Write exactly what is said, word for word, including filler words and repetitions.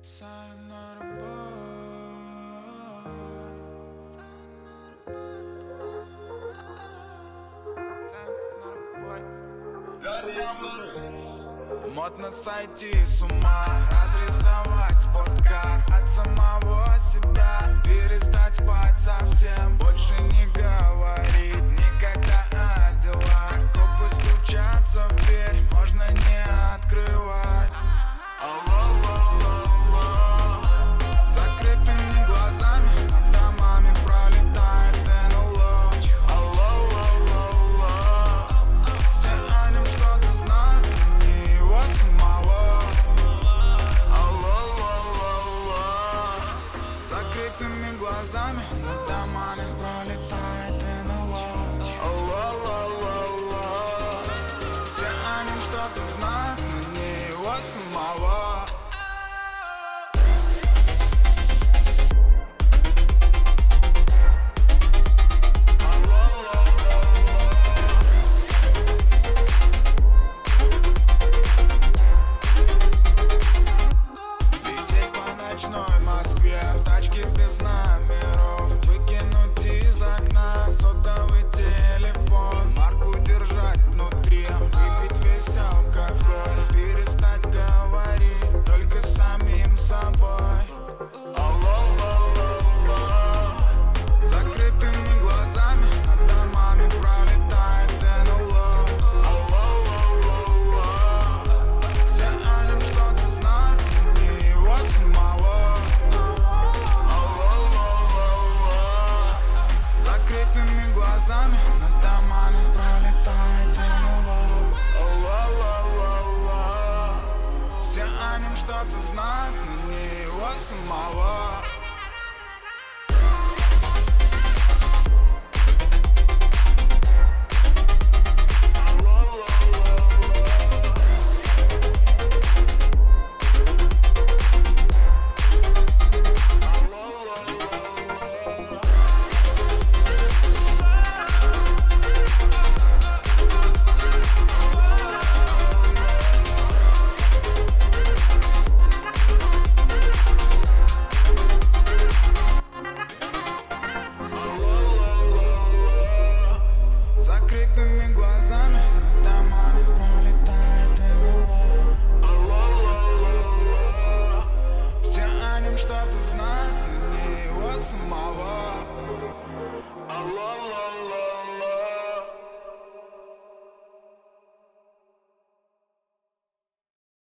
Sayonara boy, sayonara boy, sayonara boy. Модно сойти с ума, разрисовать спорткар от самого себя, перестать спать совсем, больше не говорить никогда о делах. Копы стучатся в дверь, можно не открывать. Закрытыми глазами над домами пролетает эн эл о. Все о нем что-то знают, но не его самого. Закрытыми глазами над домами пролетает эн эл о. Все о нем что-то знают, но не его самого. Ночной Москве, тачки без номеров, выкинуть из окна сотовый телефон, марку держать внутри, выпить весь алкоголь, перестать говорить только с самим собой. Закрытыми глазами над домами пролетает эн эл о. Все о нем что-то знают, но не его самого. Закрытыми глазами над домами пролетает эн эл о. Все о нем что-то знают, но не его самого.